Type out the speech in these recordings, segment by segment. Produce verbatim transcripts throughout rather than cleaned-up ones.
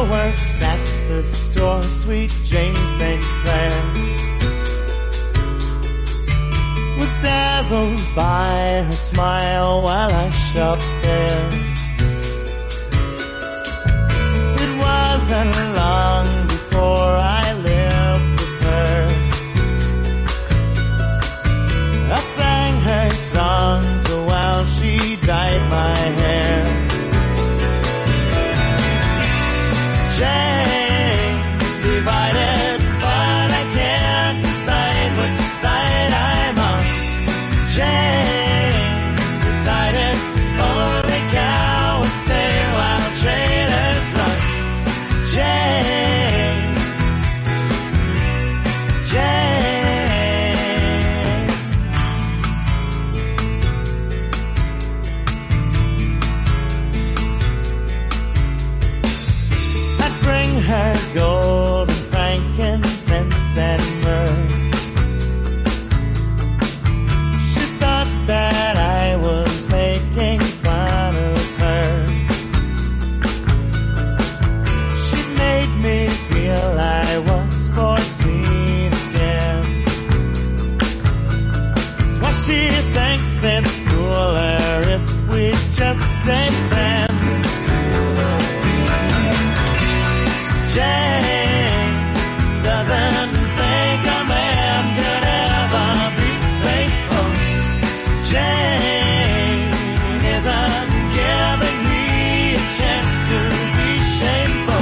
works at the store, sweet Jane Saint Clair, was dazzled by her smile while I shopped there. It wasn't long before I lived with her. I sang her songs while she dyed my hair. Jane, divided, but I can't decide which side I'm on. Jane, decided, only cowards stay while traitors run. Jane, Jane. I'd bring her gold and frankincense and myrrh. She thought that I was making fun of her. She made me feel I was fourteen again. That's why she thinks it's cooler if we just stay friends. Jane doesn't think a man could ever be faithful. Jane isn't giving me a chance to be shameful.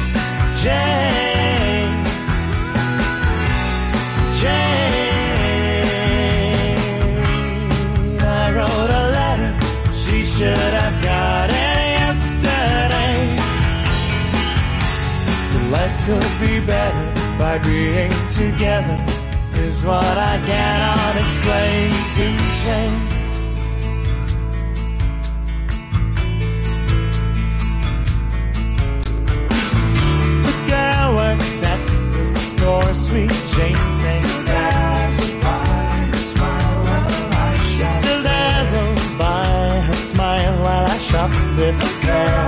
Jane, Jane, I wrote a letter, she should have got it yesterday. Life could be better by being together is what I cannot explain to Jane. The girl works at the store, sweet Jane Saint Clair, still dazzled by her smile while I shop with her.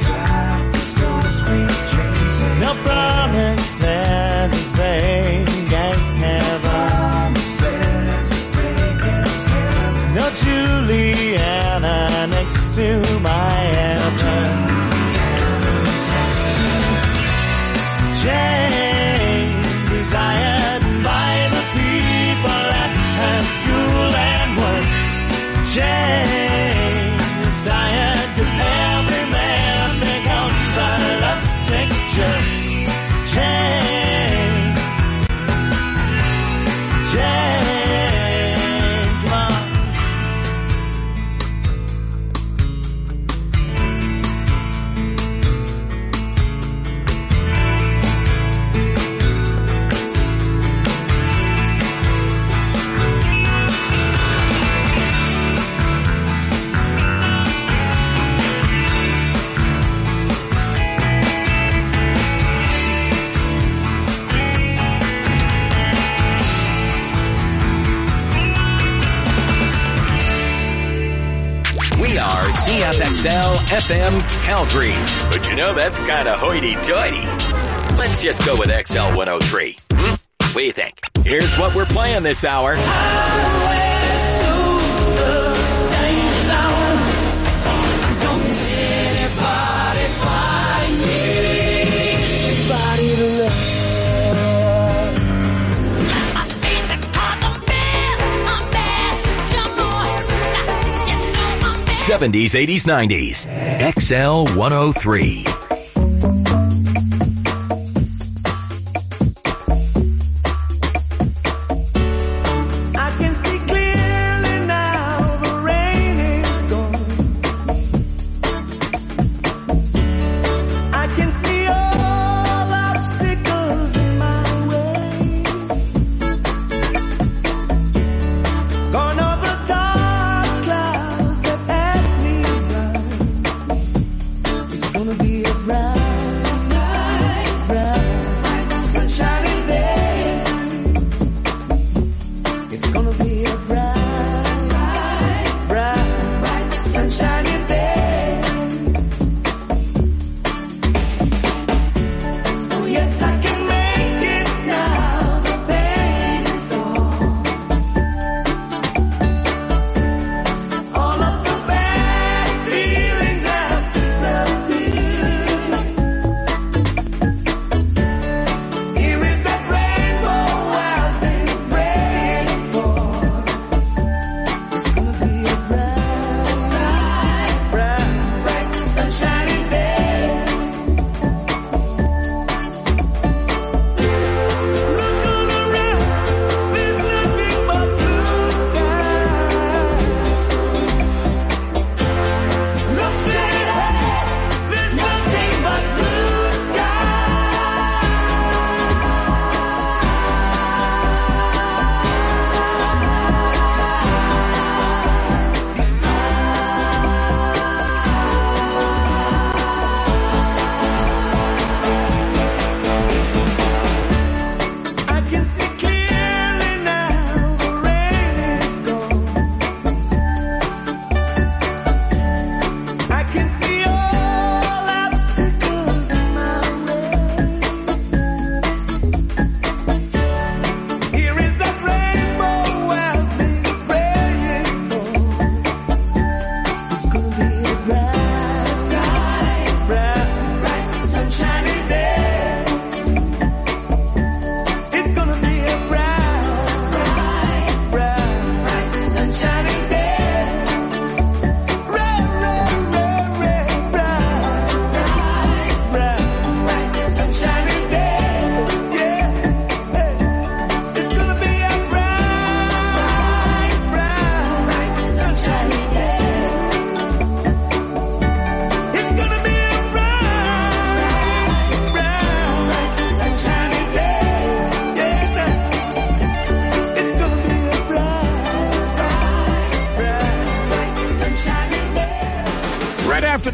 No promises as vague as heaven. No Juliana next to my heaven. Jane, desired by the people at her school and work. Jane is tired 'cause every man becomes a lovesick jerk. Jane, Jane, come on. C F X L F M Calgary. But you know, that's kind of hoity-toity. Let's just go with X L one oh three. Hmm? What do you think? Here's what we're playing this hour. seventies, eighties, nineties. X L one oh three. Gonna be a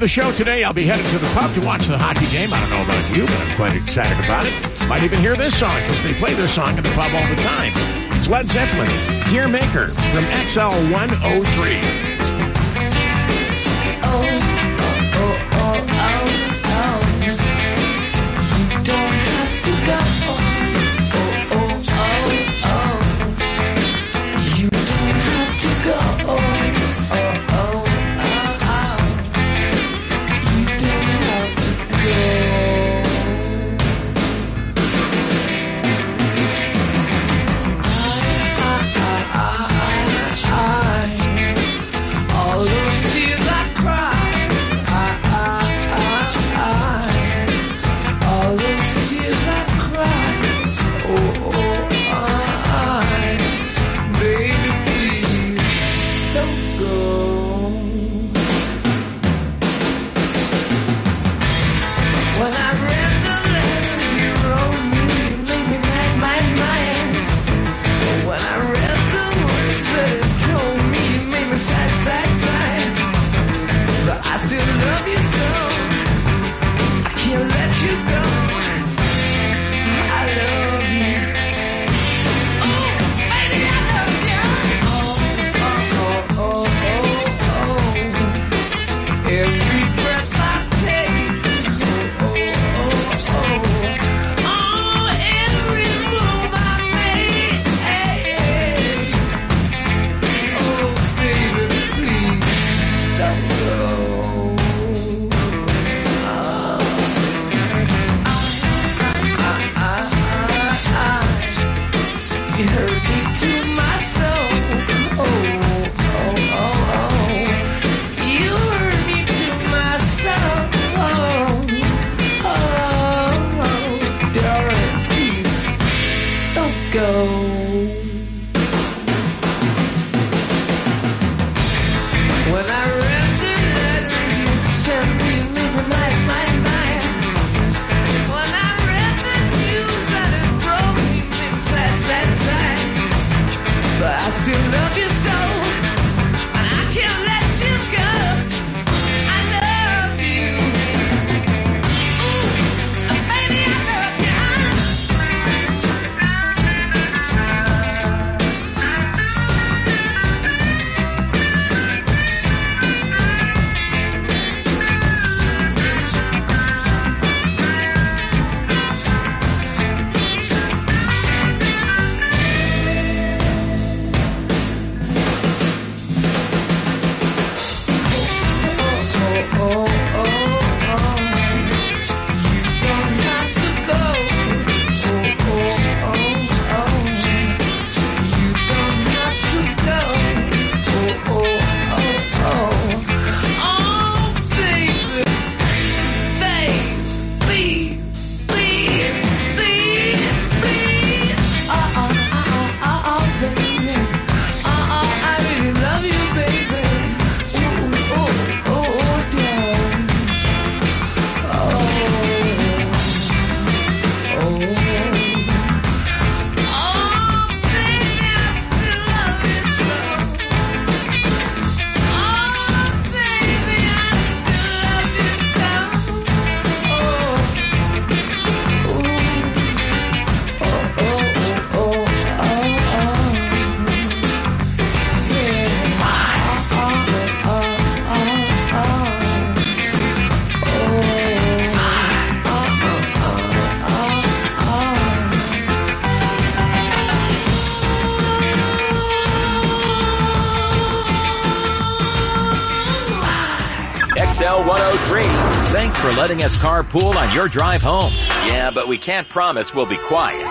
the show today, I'll be headed to the pub to watch the hockey game. I don't know about you, but I'm quite excited about it. Might even hear this song, because they play this song in the pub all the time. It's Led Zeppelin, Dear Maker, from X L one oh three. X L one oh three. Thanks for letting us carpool on your drive home. Yeah, but we can't promise we'll be quiet.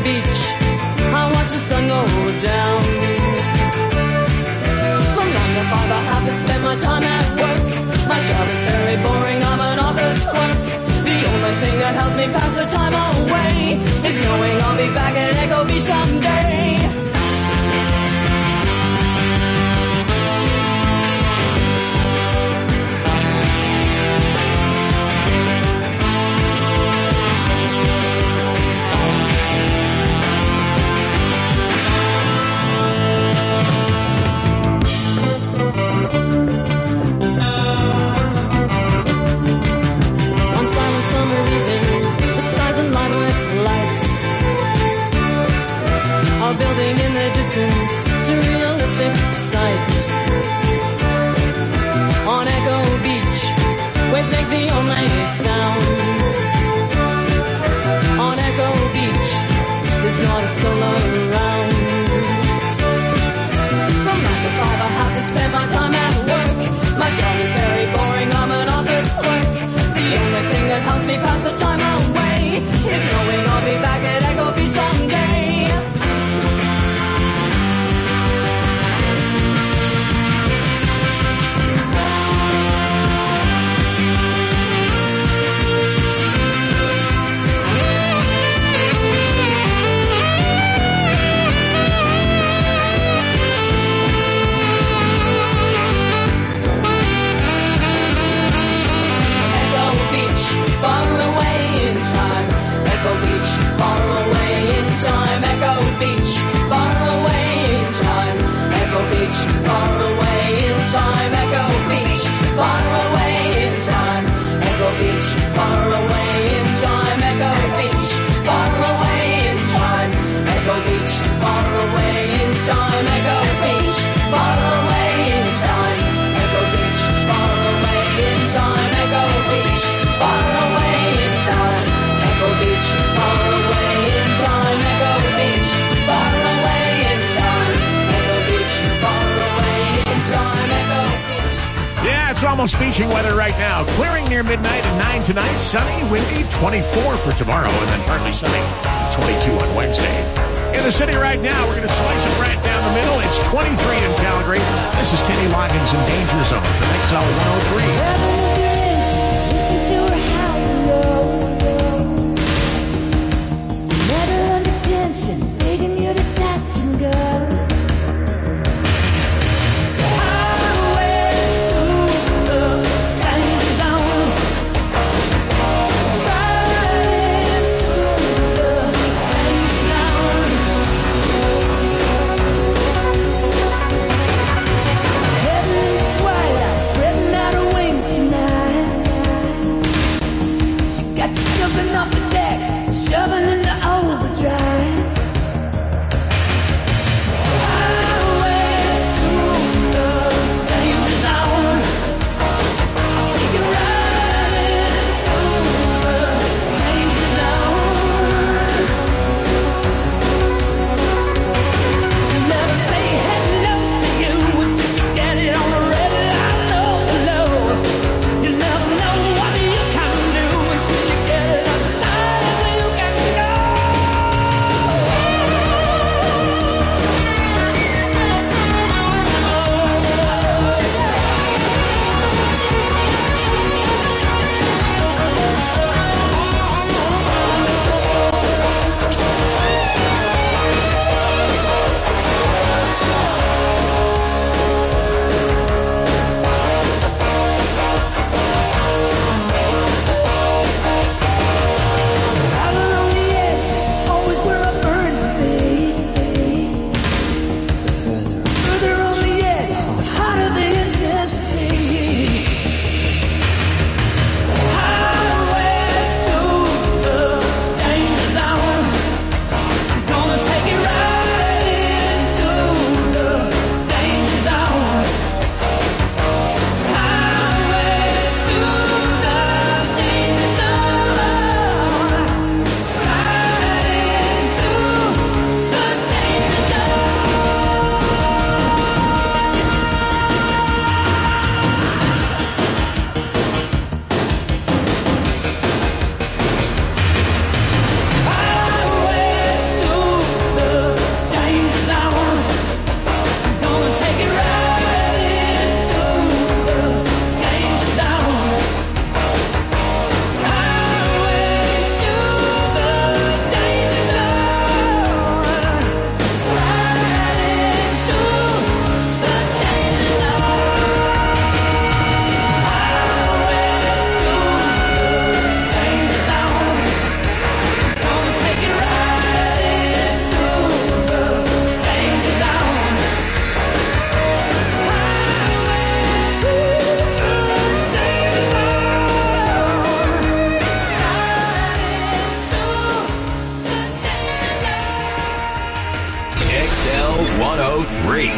Beach, I watch the sun go down. From nine to five I have to spend my time at work. My job is very boring, I'm an office clerk. The only thing that helps me pass the time away is knowing I'll be back at Echo Beach someday. Building in the distance, surrealistic sight. On Echo Beach, waves make the only sound. On Echo Beach, there's not a soul around. From nine to five I have to spend my time at work. My job is very boring, I'm an office clerk. The only thing that helps me pass the time away is knowing I'll be back at Echo Beach someday. Far away in time, Echo Beach, far away in time, Echo Beach, far away in time, Echo Beach, far away in time, Echo Beach, far away in time, Echo Beach, far away in time, Echo Beach, far away in time, Echo Beach, far away in time, Echo Beach, far away in time, Echo Beach, far away in time, Echo Beach, far away in time, Echo Beach, far away in time, Echo Beach, far away in time, Echo Beach, far away in time, Echo Beach. Yeah, it's almost beaching weather right now. Clearing near midnight at nine tonight. Sunny, windy, twenty-four for tomorrow, and then partly sunny, twenty-two on Wednesday. In the city right now, we're going to slice it right down the middle. It's twenty-three in Calgary. This is Kenny Loggins in Danger Zone from X L one oh three. Listen to her howl and roll. Met her under tension, begging you to touch and go. Jumping off the deck, shoving into overdrive. L one oh three.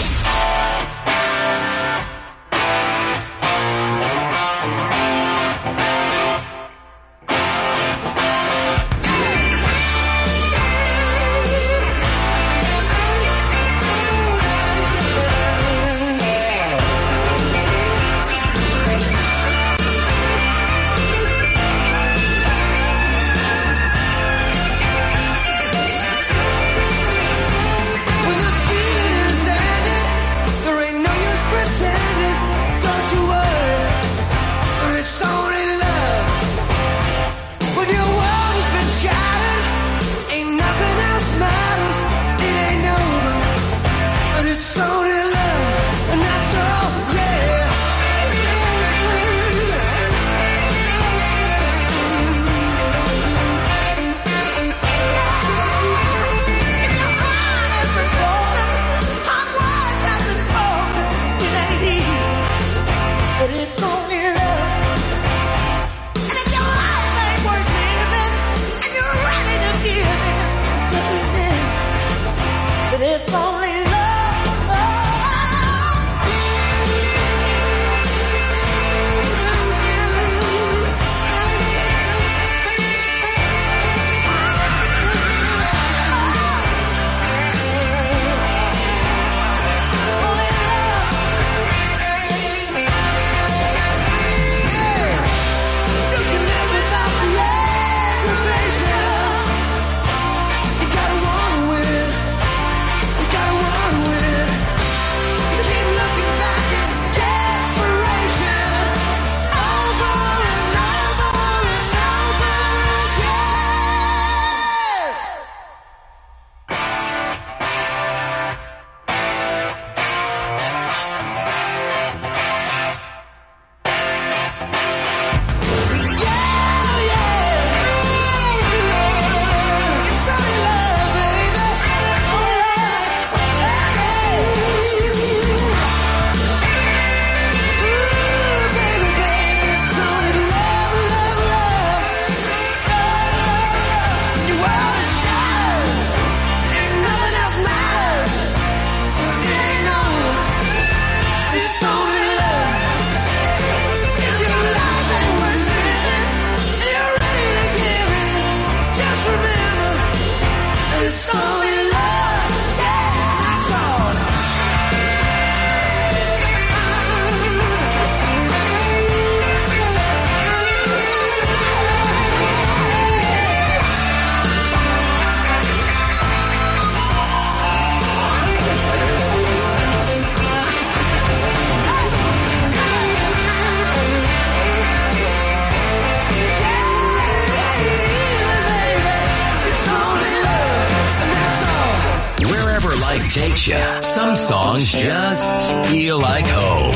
Takes you. Some songs just feel like home.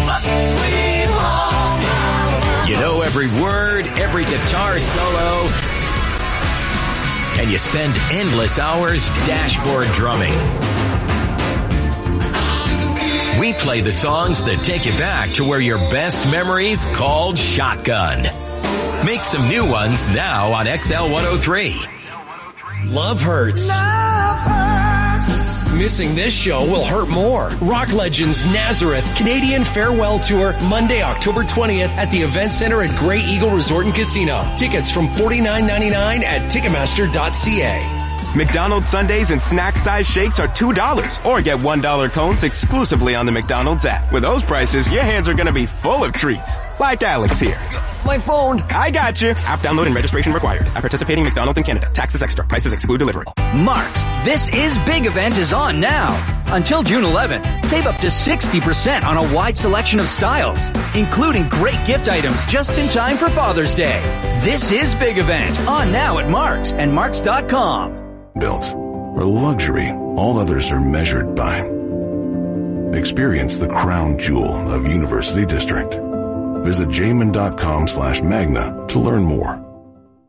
You know every word, every guitar solo, and you spend endless hours dashboard drumming. We play the songs that take you back to where your best memories called shotgun. Make some new ones now on X L one oh three. Love hurts. Love hurts. Missing this show will hurt more. Rock Legends Nazareth Canadian Farewell Tour, Monday, October twentieth at the Event Center at Grey Eagle Resort and Casino. Tickets from forty-nine ninety-nine at Ticketmaster dot c a. McDonald's sundaes and snack-size shakes are two dollars, or get one dollar cones exclusively on the McDonald's app. With those prices, your hands are going to be full of treats. Like Alex here. My phone. I got you. App download and registration required. At participating McDonald's in Canada. Taxes extra. Prices exclude delivery. Mark's This Is Big event is on now. Until June eleventh, save up to sixty percent on a wide selection of styles, including great gift items just in time for Father's Day. This Is Big event on now at Mark's and Marks dot com. Built for luxury all others are measured by. Experience the crown jewel of University District. Visit jamin dot com slash magna to learn more.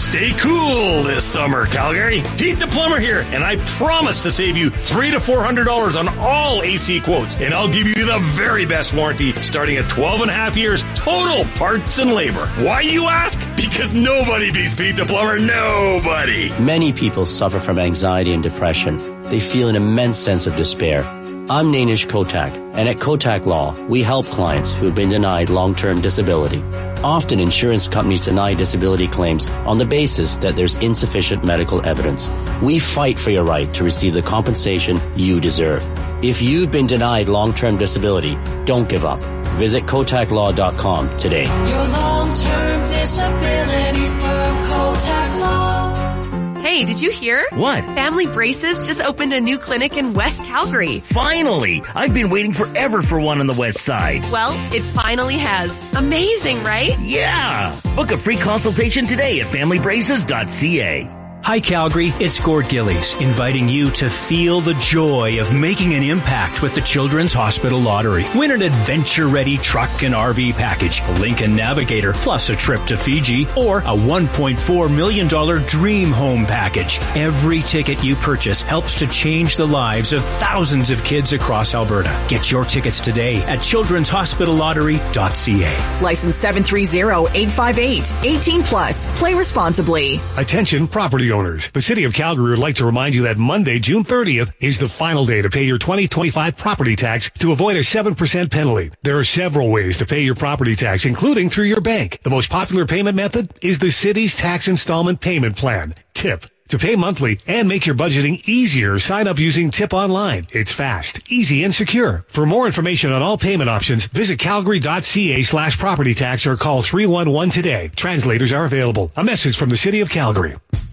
Stay cool this summer, Calgary. Pete the Plumber here, and I promise to save you three to four hundred dollars on all A C quotes, and I'll give you the very best warranty, starting at twelve and a half years total parts and labor. Why, you ask? Because nobody beats Pete the Plumber. Nobody. Many people suffer from anxiety and depression. They feel an immense sense of despair. I'm Nainish Kotak, and at Kotak Law, we help clients who have been denied long-term disability. Often insurance companies deny disability claims on the basis that there's insufficient medical evidence. We fight for your right to receive the compensation you deserve. If you've been denied long-term disability, don't give up. Visit Kotak Law dot com today. Your long-term disability firm, Kotak Law. Hey, did you hear? What? Family Braces just opened a new clinic in West Calgary. Finally! I've been waiting forever for one on the west side. Well, it finally has. Amazing, right? Yeah! Book a free consultation today at family braces dot c a. Hi Calgary, it's Gord Gillies, inviting you to feel the joy of making an impact with the Children's Hospital Lottery. Win an adventure-ready truck and R V package, a Lincoln Navigator, plus a trip to Fiji, or a one point four million dollars dream home package. Every ticket you purchase helps to change the lives of thousands of kids across Alberta. Get your tickets today at children's hospital lottery dot c a. License seven three zero eight five eight. eighteen plus. Play responsibly. Attention property owners. The City of Calgary would like to remind you that Monday, June thirtieth, is the final day to pay your twenty twenty-five property tax to avoid a seven percent penalty. There are several ways to pay your property tax, including through your bank. The most popular payment method is the city's tax installment payment plan, TIP. To pay monthly and make your budgeting easier, sign up using TIP Online. It's fast, easy, and secure. For more information on all payment options, visit calgary dot c a slash property tax or call three one one today. Translators are available. A message from the City of Calgary.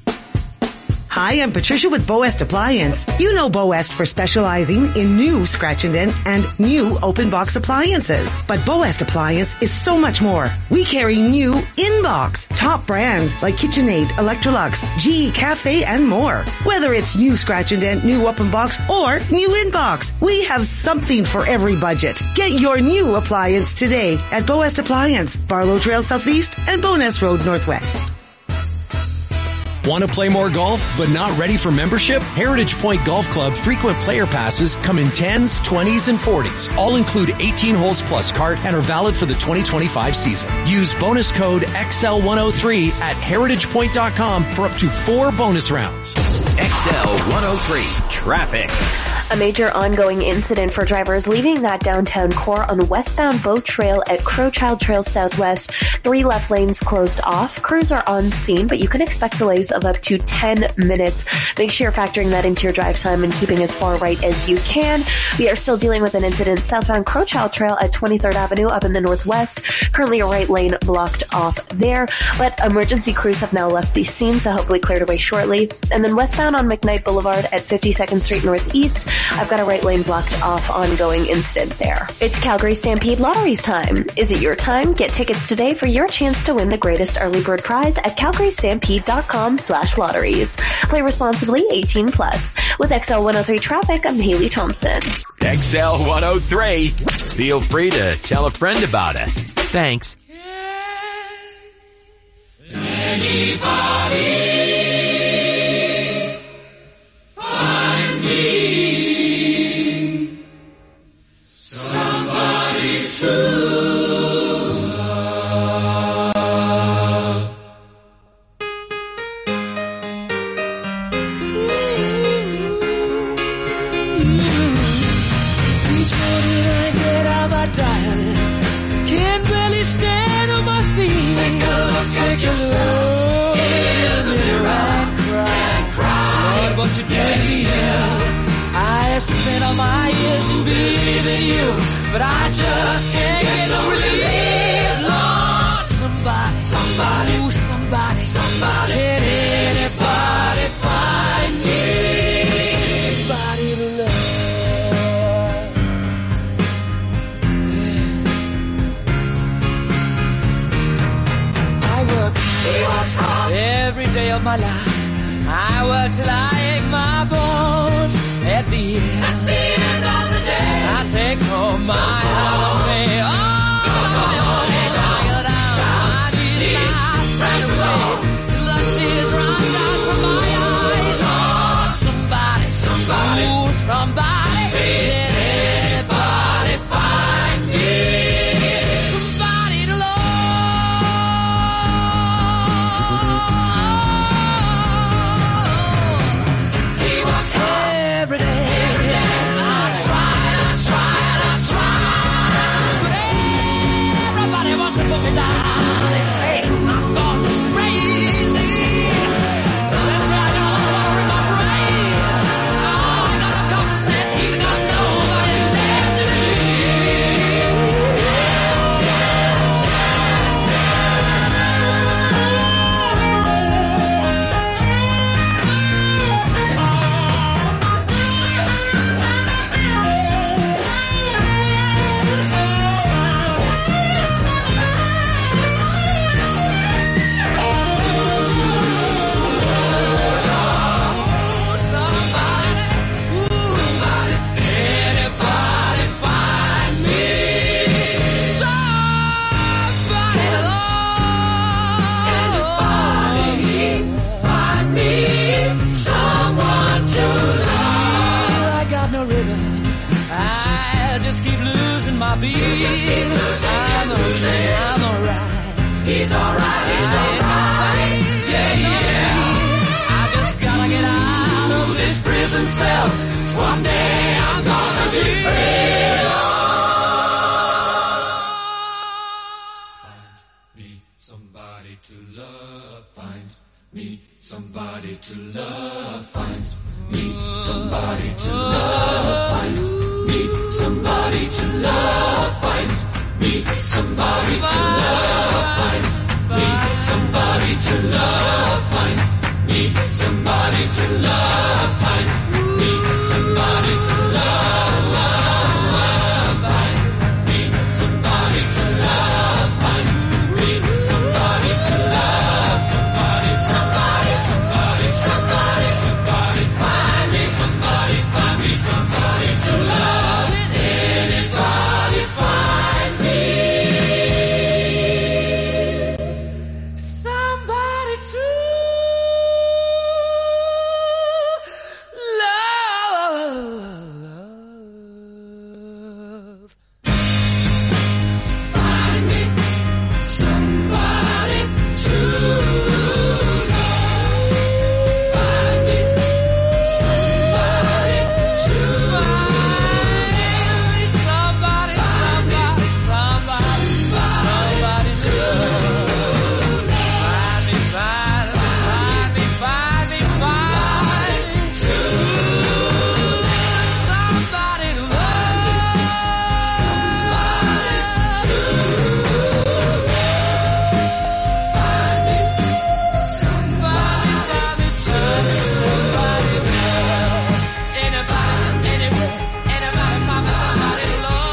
Hi, I'm Patricia with Boest Appliance. You know Boest for specializing in new scratch and dent and new open box appliances. But Boest Appliance is so much more. We carry new in-box, top brands like KitchenAid, Electrolux, G E Cafe, and more. Whether it's new scratch and dent, new open box, or new in-box, we have something for every budget. Get your new appliance today at Boest Appliance, Barlow Trail Southeast and Bonus Road Northwest. Want to play more golf, but not ready for membership? Heritage Point Golf Club frequent player passes come in tens, twenties, and forties. All include eighteen holes plus cart and are valid for the twenty twenty-five season. Use bonus code X L one oh three at heritage point dot com for up to four bonus rounds. X L one oh three Traffic. A major ongoing incident for drivers leaving that downtown core on westbound Boat Trail at Crowchild Trail Southwest. Three left lanes closed off. Crews are on scene, but you can expect delays of up to ten minutes. Make sure you're factoring that into your drive time and keeping as far right as you can. We are still dealing with an incident southbound Crowchild Trail at twenty-third Avenue up in the northwest. Currently a right lane blocked off there, but emergency crews have now left the scene, so hopefully cleared away shortly. And then westbound on McKnight Boulevard at fifty-second Street Northeast, I've got a right lane blocked off, ongoing incident there. It's Calgary Stampede Lottery's time. Is it your time? Get tickets today for your chance to win the greatest early bird prize at calgary stampede dot com slash lotteries. Play responsibly, eighteen plus. With X L one oh three Traffic, I'm Haley Thompson. X L one oh three. Feel free to tell a friend about us. Thanks. Anybody find me somebody to love? Each morning I get out my diary, can't barely stand on my feet. Take a look, take a look in the mirror and cry, and cry. Lord, what you did is I have spent all my years in believing you, but I just can't get no relief. Lord, somebody, somebody, ooh, somebody, somebody, can anybody find me somebody to love? Every day of my life, I work till I ache my bones. At the end, at the end of the day, I take home my heart on me. Oh, I'm tired out, I need my right away till I see somebody. Did anybody find me somebody to love? He works every day. Every day. I tried, I tried, I tried, but everybody wants to put me down. They say I'm gone crazy. That's why I got a lot of water in my brain. Oh, I got a couple cents. He's got nobody there to beat. You just keep losing, I'm losing. I'm alright. He's alright, he's alright. Yeah, yeah. I just gotta get out of this prison cell. One day I'm gonna be free. Find me somebody to love. Find me somebody to love. Find me somebody to love. Find me somebody to love. Find me somebody to love. Find me somebody to love. Find me somebody to love. Find me somebody to love. Find me somebody to love. Find me somebody to love. Somebody, somebody, somebody, somebody, somebody. Find me somebody. Find me somebody to love. Anybody find me somebody to love? Find me somebody to love. Find me somebody to Somebody, somebody, somebody, somebody to love. Find me, find me, find me, find me, find me to somebody to love. Somebody to love. Find me somebody, find me to somebody to love. Anybody, anywhere, anybody, find me somebody to love.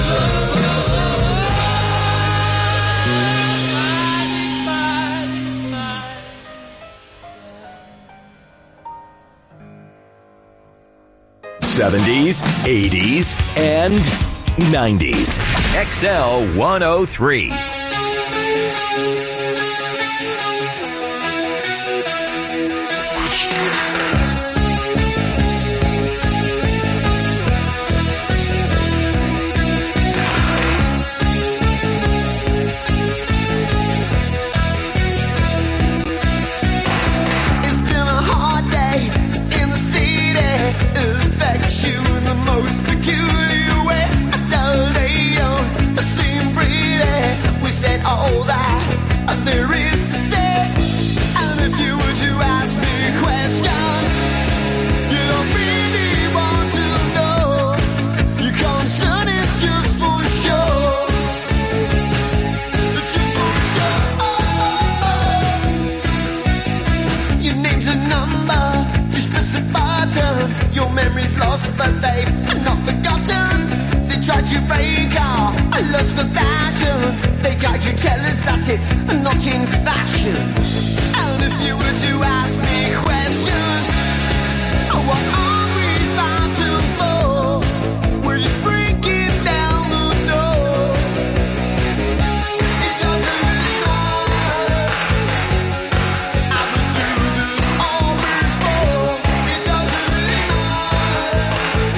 seventies, eighties, and nineties. X L one oh three. It's been a hard day in the city. It affects you in the most peculiar way. They don't seem pretty. We said all that there is to say. And if you were to ask me questions, you don't really want to know. Your concern is just for show. Just for show. Your name's a number, just press a button. Your memory's lost, but they've not forgotten. They tried to break our lust for passion. They tried to tell us that it's not in fashion. And if you were to ask me questions, what are we fighting for? We're just breaking down the door. It doesn't really matter. I've been through this all before. It doesn't really matter.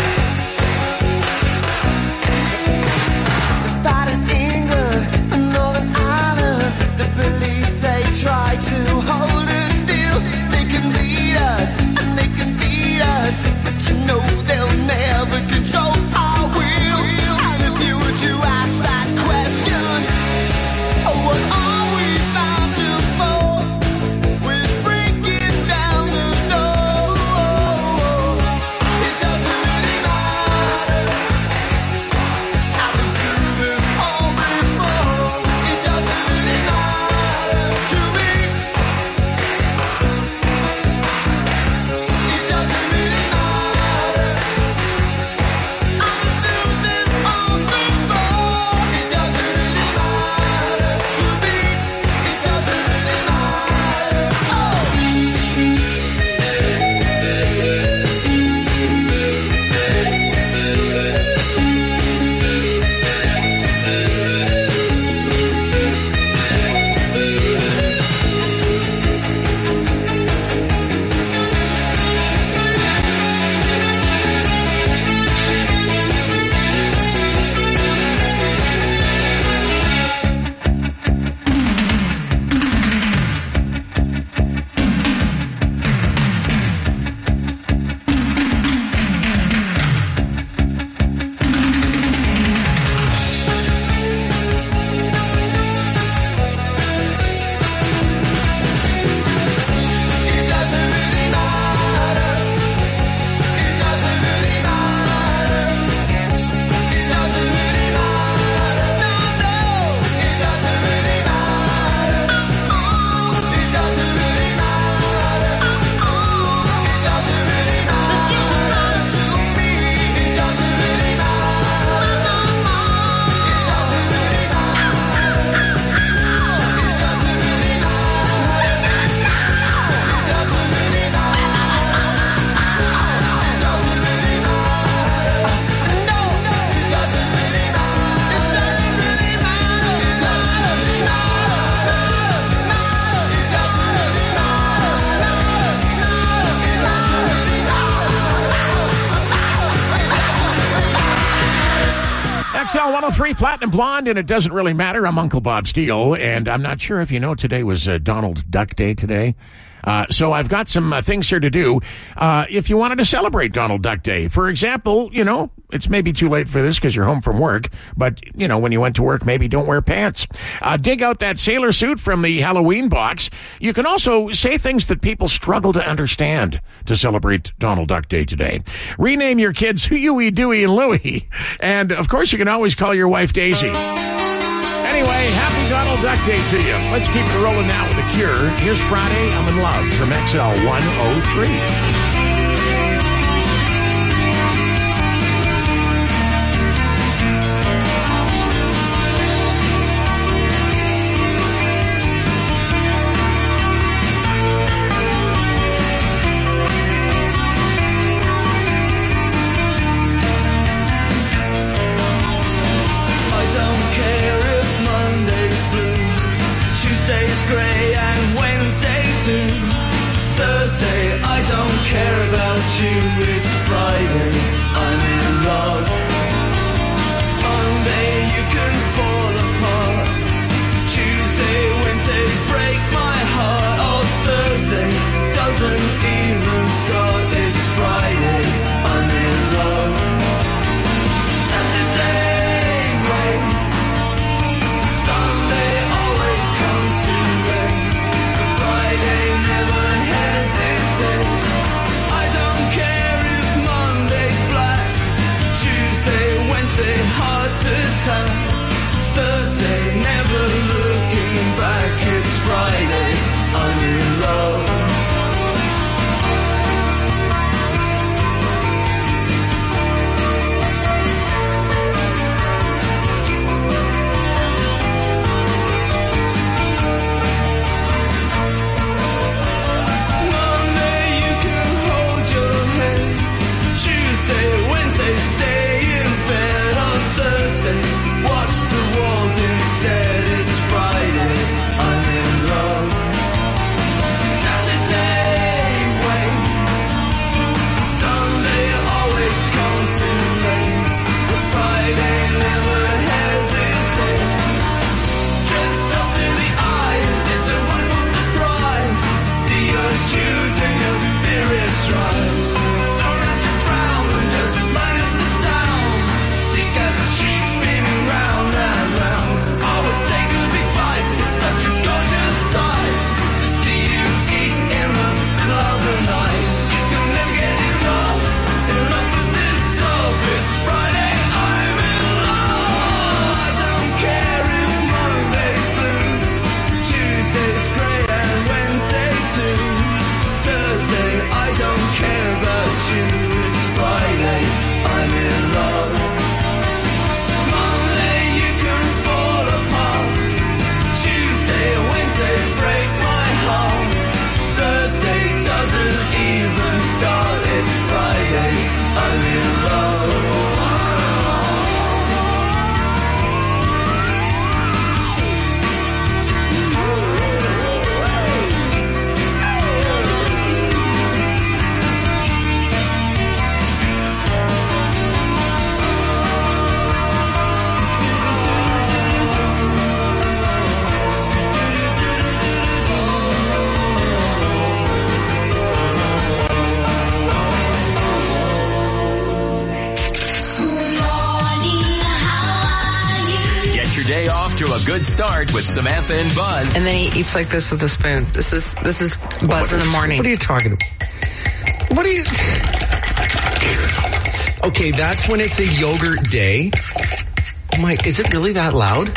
X L one oh three Platinum Blonde, and it doesn't really matter. I'm Uncle Bob Steele, and I'm not sure if you know today was uh, Donald Duck Day today. Uh, so I've got some uh, things here to do uh, if you wanted to celebrate Donald Duck Day. For example, you know, it's maybe too late for this because you're home from work, but, you know, when you went to work, maybe don't wear pants. Uh, dig out that sailor suit from the Halloween box. You can also say things that people struggle to understand to celebrate Donald Duck Day today. Rename your kids Huey, Dewey, and Louie. And, of course, you can always call your wife Daisy. Anyway, happy Donald Duck Day to you. Let's keep it rolling now with The Cure. Here's Friday, I'm in Love from X L one oh three. Grey and Wednesday too. Thursday, I don't care about you. It's Friday, I'm in love. Monday, you can fall apart. Tuesday, Wednesday, break my heart. Oh, Thursday doesn't even start. It's Friday, I'm in love. Saturday, rain. Sunday always comes to rain. Friday never hesitate. I don't care if Monday's black. Tuesday, Wednesday, hard to tell. Thursday, never looking back. It's Friday, I'm in love. Tuesday, Wednesday, stay in bed. On Thursday, watch the walls instead. It's Friday, I'm in love. Saturday, wait. Sunday always comes too late. But Friday never hesitate. Dressed up to the eyes, it's a wonderful surprise to see your shoes and your spirits rise. Day off to a good start with Samantha and Buzz. And then he eats like this with a spoon. This is this is Buzz in the morning. What are you talking about? What are you... Okay, that's when it's a yogurt day. Oh my, is it really that loud?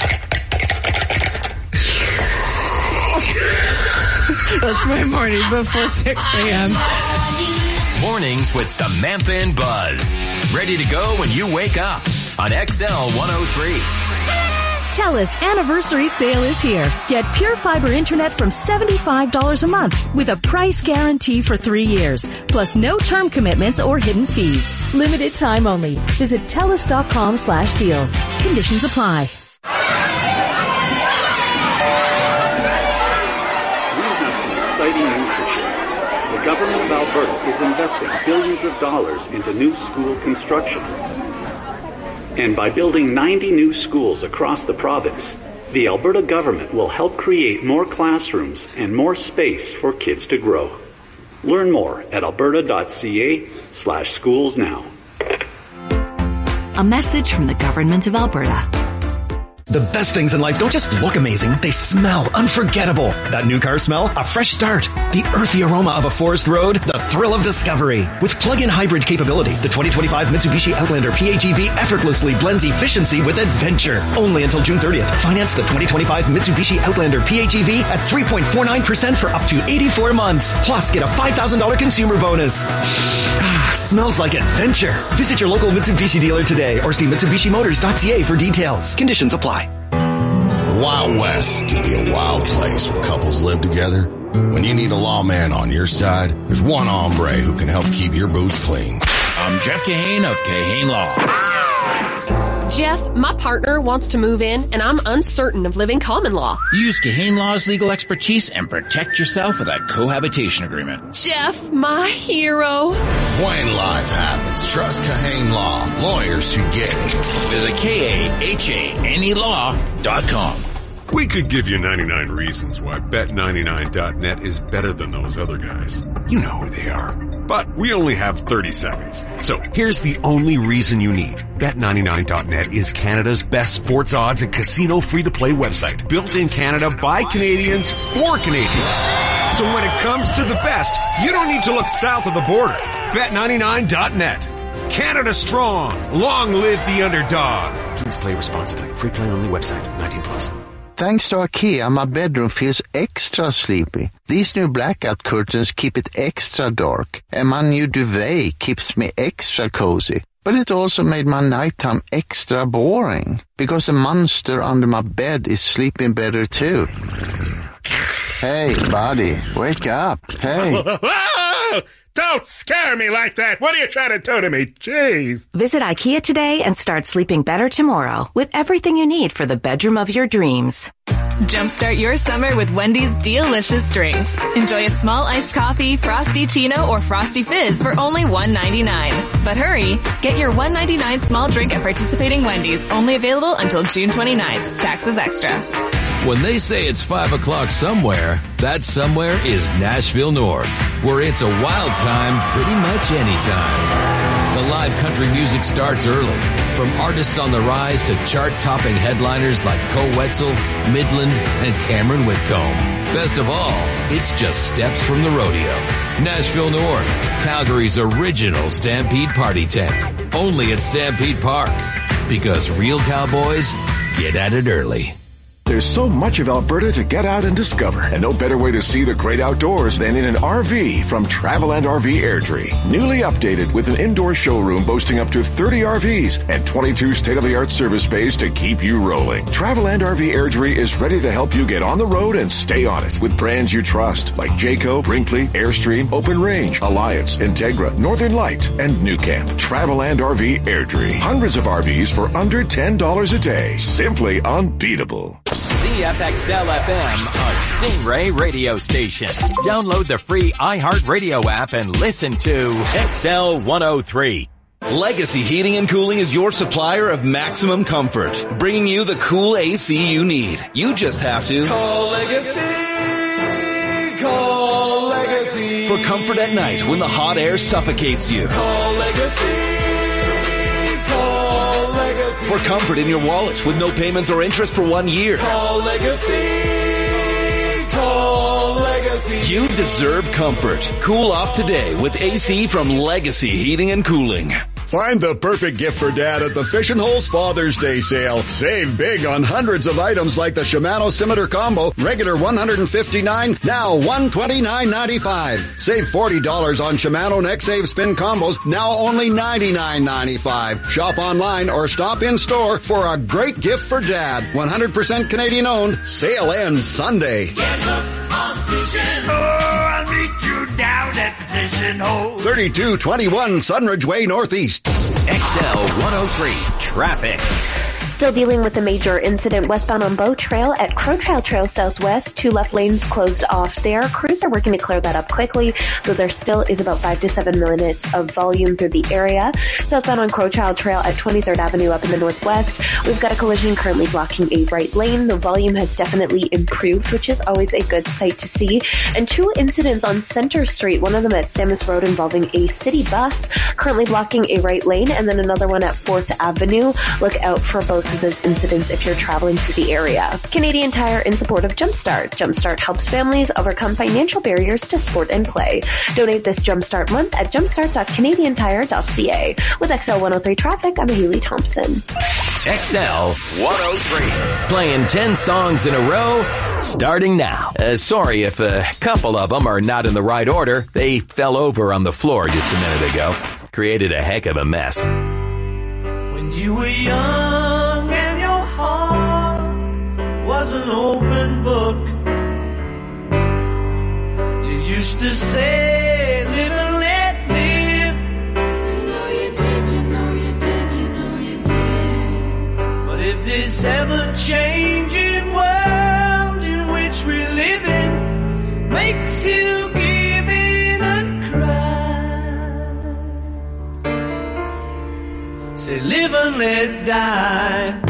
That's my morning before six a.m. Mornings with Samantha and Buzz. Ready to go when you wake up on X L one oh three. TELUS anniversary sale is here. Get Pure Fiber Internet from seventy-five dollars a month with a price guarantee for three years, plus no term commitments or hidden fees. Limited time only. Visit TELUS.com slash deals. Conditions apply. Exciting news to share. The government of Alberta is investing billions of dollars into new school construction. And by building ninety new schools across the province, the Alberta government will help create more classrooms and more space for kids to grow. Learn more at alberta.ca slash schools now. A message from the Government of Alberta. The best things in life don't just look amazing, they smell unforgettable. That new car smell? A fresh start. The earthy aroma of a forest road? The thrill of discovery. With plug-in hybrid capability, the twenty twenty-five Mitsubishi Outlander P H E V effortlessly blends efficiency with adventure. Only until June thirtieth. Finance the twenty twenty-five Mitsubishi Outlander P H E V at three point four nine percent for up to eighty-four months. Plus, get a five thousand dollars consumer bonus. Ah, smells like adventure. Visit your local Mitsubishi dealer today or see Mitsubishi Motors dot C A for details. Conditions apply. Wild West can be a wild place when couples live together. When you need a lawman on your side, there's one hombre who can help keep your boots clean. I'm Jeff Kahane of Kahane Law. Jeff, my partner wants to move in, and I'm uncertain of living common law. Use Kahane Law's legal expertise and protect yourself with a cohabitation agreement. Jeff, my hero. When life happens, trust Kahane Law. Lawyers who get it. Visit K A H A N E law dot com. We could give you ninety-nine reasons why bet ninety-nine dot net is better than those other guys. You know who they are. But we only have thirty seconds. So here's the only reason you need. bet ninety-nine dot net is Canada's best sports odds and casino free-to-play website. Built in Canada by Canadians for Canadians. So when it comes to the best, you don't need to look south of the border. bet ninety-nine dot net. Canada strong. Long live the underdog. Please play responsibly. Free play only website. nineteen plus. Thanks to IKEA, my bedroom feels extra sleepy. These new blackout curtains keep it extra dark, and my new duvet keeps me extra cozy. But it also made my nighttime extra boring, because the monster under my bed is sleeping better too. Hey, buddy, wake up. Hey. Don't scare me like that. What are you trying to do to me? Jeez. Visit IKEA today and start sleeping better tomorrow with everything you need for the bedroom of your dreams. Jumpstart your summer with Wendy's delicious drinks. Enjoy a small iced coffee, Frosty Chino, or Frosty Fizz for only one ninety-nine. But hurry, get your one ninety-nine small drink at participating Wendy's, only available until June twenty-ninth. Taxes extra. When they say it's five o'clock somewhere, that somewhere is Nashville North, where it's a wild time pretty much anytime. The live country music starts early, from artists on the rise to chart-topping headliners like Koe Wetzel, Midland, and Cameron Whitcomb. Best of all, it's just steps from the rodeo. Nashville North, Calgary's original Stampede party tent, only at Stampede Park, because real cowboys get at it early. There's so much of Alberta to get out and discover, and no better way to see the great outdoors than in an R V from Travel and R V Airdrie. Newly updated with an indoor showroom boasting up to thirty R Vs and twenty-two state-of-the-art service bays to keep you rolling. Travel and R V Airdrie is ready to help you get on the road and stay on it with brands you trust like Jayco, Brinkley, Airstream, Open Range, Alliance, Integra, Northern Light, and New Camp. Travel and R V Airdrie. Hundreds of R Vs for under ten dollars a day. Simply unbeatable. C F X L F M, a Stingray radio station. Download the free iHeartRadio app and listen to X L one oh three. Legacy Heating and Cooling is your supplier of maximum comfort, bringing you the cool A C you need. You just have to call Legacy. Call Legacy. For comfort at night when the hot air suffocates you. Call Legacy. Call Legacy. For comfort in your wallet with no payments or interest for one year. Call Legacy. Call Legacy. You deserve comfort. Cool off today with A C from Legacy Heating and Cooling. Find the perfect gift for Dad at the Fish and Holes Father's Day sale. Save big on hundreds of items like the Shimano Scimitar Combo, regular one hundred fifty-nine dollars, now one hundred twenty-nine ninety-five. Save forty dollars on Shimano Neck Save Spin Combos, now only ninety-nine ninety-five. Shop online or stop in store for a great gift for Dad. one hundred percent Canadian owned. Sale ends Sunday. Get hooked on fishing. Oh, I'll meet you down at the fishing hole. thirty-two twenty-one Sunridge Way Northeast. X L one oh three traffic. Still dealing with a major incident westbound on Bow Trail at Crow Trail Trail Southwest. Two left lanes closed off there. Crews are working to clear that up quickly, though there still is about five to seven minutes of volume through the area. Southbound on Crow Trail Trail at twenty-third Avenue up in the northwest, we've got a collision currently blocking a right lane. The volume has definitely improved, which is always a good sight to see. And two incidents on Center Street, one of them at Samus Road involving a city bus currently blocking a right lane, and then another one at fourth Avenue. Look out for both of those incidents if you're traveling to the area. Canadian Tire in support of Jumpstart. Jumpstart helps families overcome financial barriers to sport and play. Donate this Jumpstart month at jumpstart dot canadian tire dot c a. With X L one oh three Traffic, I'm Haley Thompson. X L one oh three. Playing ten songs in a row, starting now. Uh, sorry if a couple of them are not in the right order. They fell over on the floor just a minute ago. Created a heck of a mess. When you were young and your heart was an open book, you used to say, live and let live. You know you did, you know you did, you know you did. But if this ever-changing world in which we live in makes you give in and cry, say live and let die.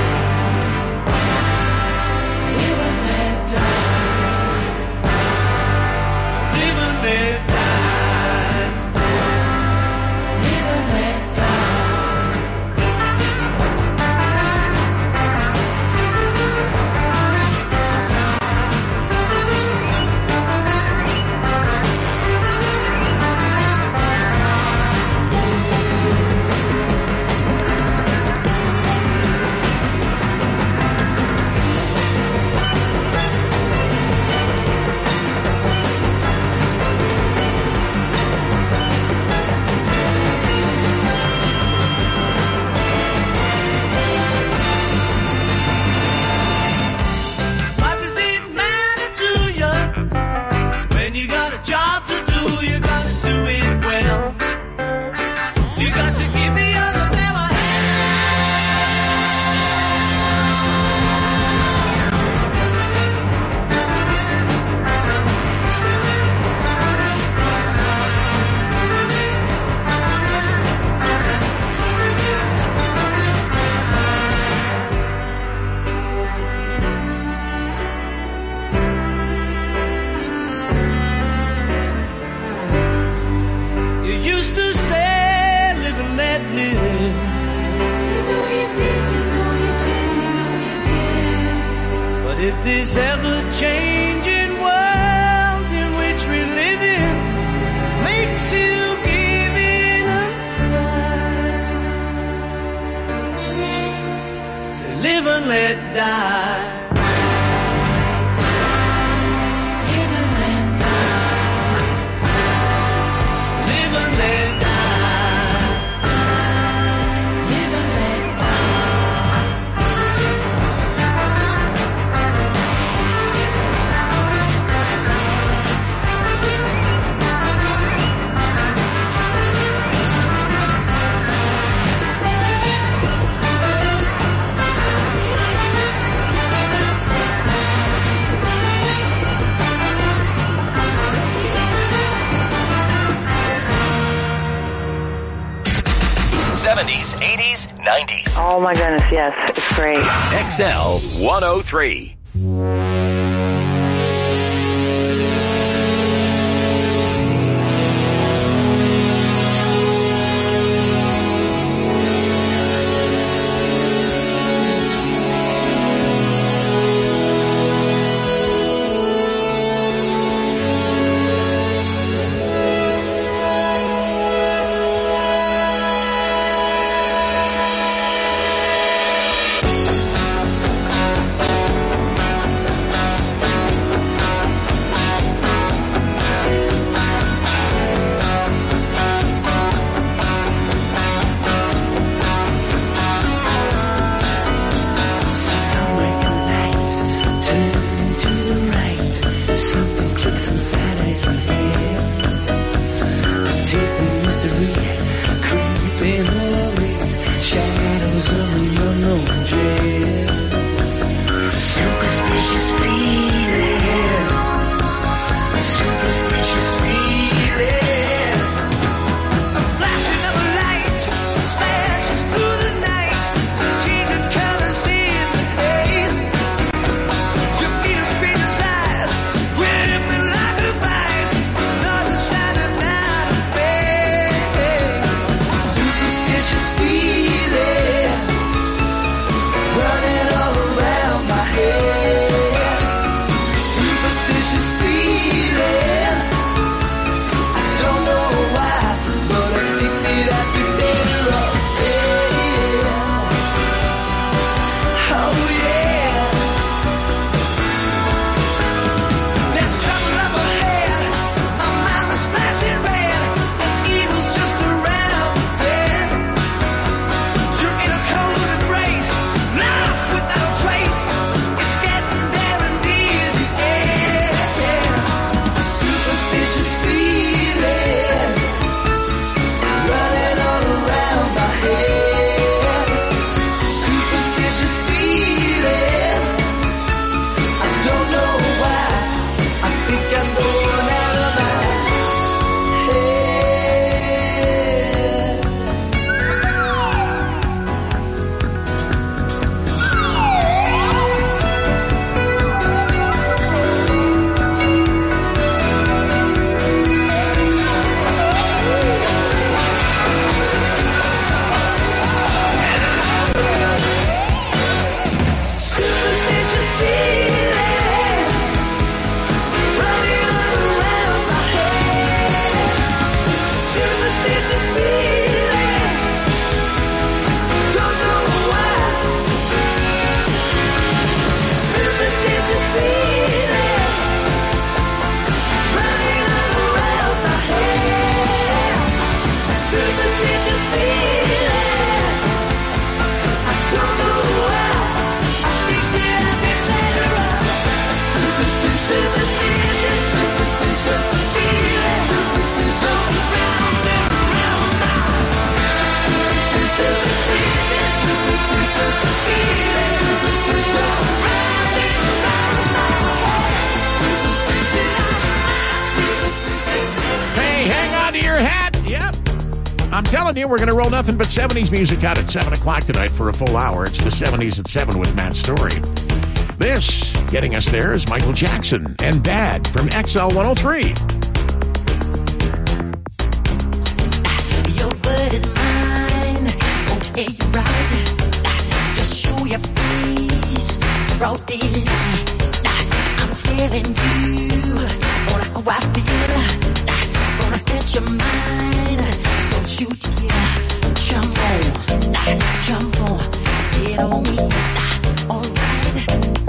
If this ever-changing world in which we live in makes you give in and cry, say live and let die. Live and let die. Live and let die. seventies, eighties, nineties. Oh my goodness, yes, it's great. X L one oh three. I'm telling you, we're going to roll nothing but seventies music out at seven o'clock tonight for a full hour. It's the seventies at seven with Matt Story. This, getting us there, is Michael Jackson and Bad from X L one oh three. Your word is mine, won't hear you right. Just show your face, broad daylight. I'm telling you on how I feel, gonna hit your mind. Don't you dare jump on, jump on, get on me, alright.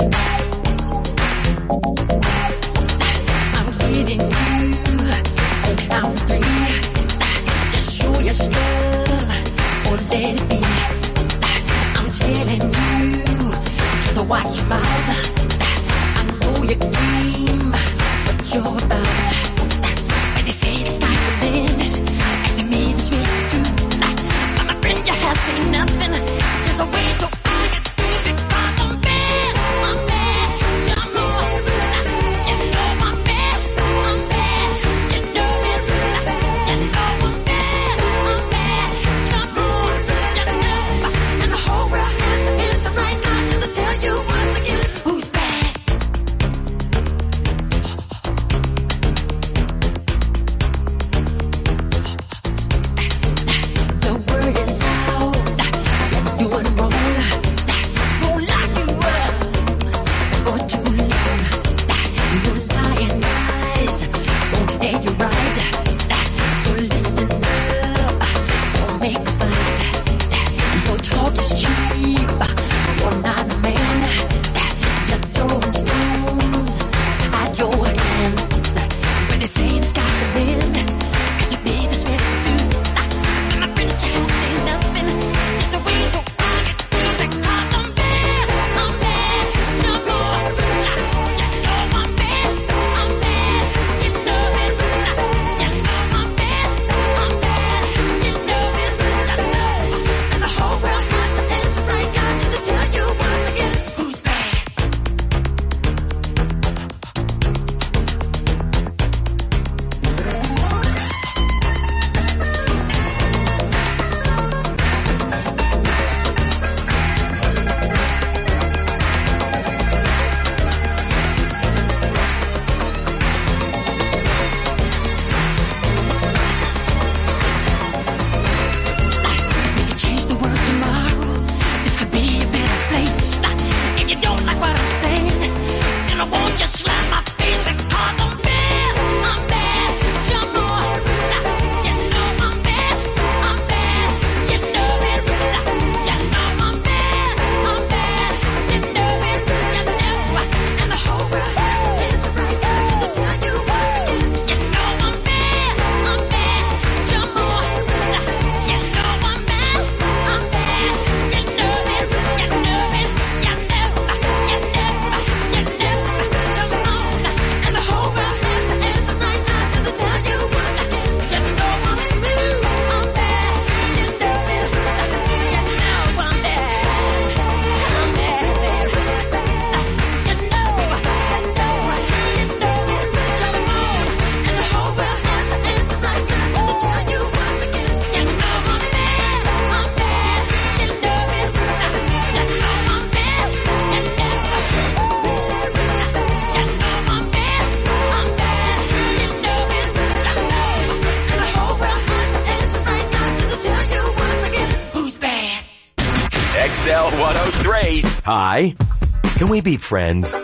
I'm giving you on count three. Just show your stuff or let it be. I'm telling you, so watch your mouth. I know your game, what you're about. When they say the sky's the limit, and to me this will be true. But my friend, you have seen nothing. There's a way to X L one oh three. Hi. Can we be friends?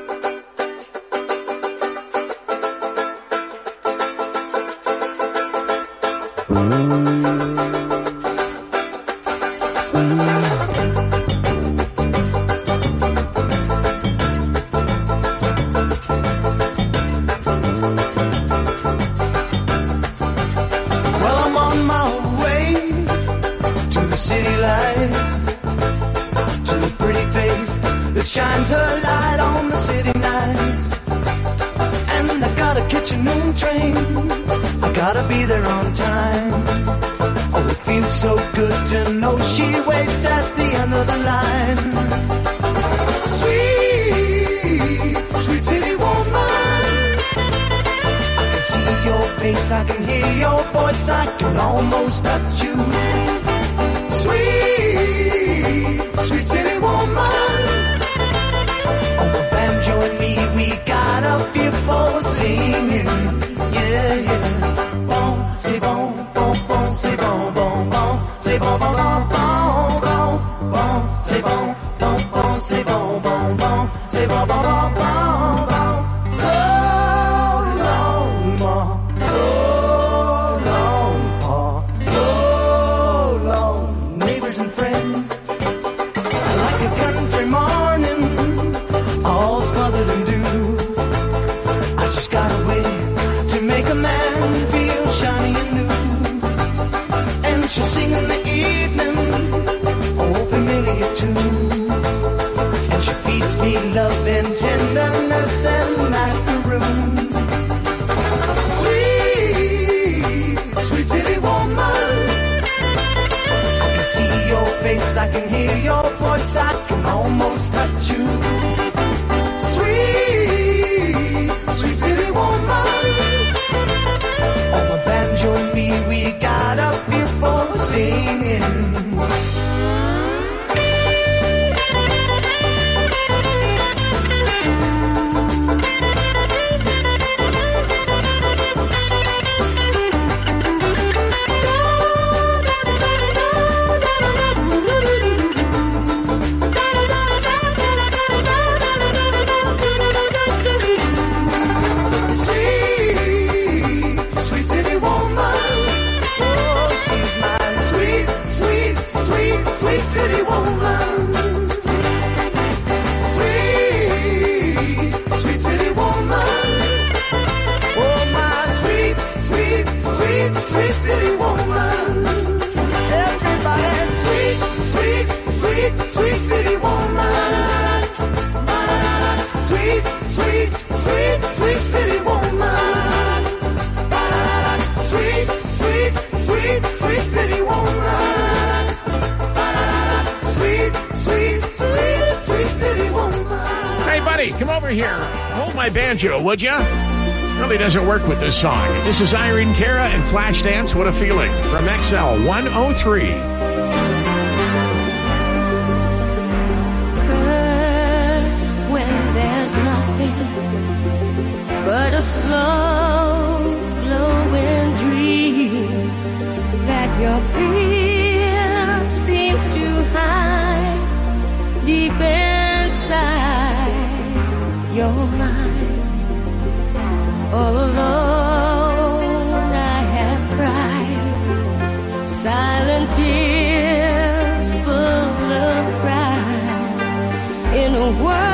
Shines her light on the city nights. And I gotta catch a noon train. I gotta be there on time. Oh, it feels so good to know she waits at the end of the line. Sweet, sweet city woman, I can see your face face, I can hear your voice, I can almost touch you. Sweet, sweet city woman. Oh, the banjo and me, we got a feel for singing. Yeah, yeah. Bon, c'est bon, bon, bon, c'est bon, bon, bon, c'est bon, bon, bon, bon, bon, bon, c'est bon, bon, bon, c'est bon, bon, bon, c'est bon, bon, bon, bon, bon. So long, more, so long, more, so long, neighbors and friends, like a country morning, all smothered in dew. I just got a way to make a man feel shiny and new. And she'll sing in the evening, oh, familiar tunes. And she feeds me love and tenderness and macaroons. Sweet, sweet city woman. I can see your face, I can hear your voice, I can almost touch you. Sweet, sweet city woman. Oh, my banjo and me, we got a feel for singing. City woman, sweet, sweet city woman. Oh, my sweet, sweet, sweet, sweet city woman. Everybody, sweet, sweet, sweet, sweet city woman. Sweet, sweet, sweet, sweet city woman. Sweet, sweet, sweet, sweet city woman. Sweet, sweet, sweet, sweet city woman. Hey, buddy, come over here. Hold my banjo, would ya? Really doesn't work with this song. This is Irene Cara and Flashdance, What a Feeling, from X L one oh three. Hurts when there's nothing but a slow glowing dream that your fear seems to hide deep inside your mind. All alone I have cried silent tears full of pride in a world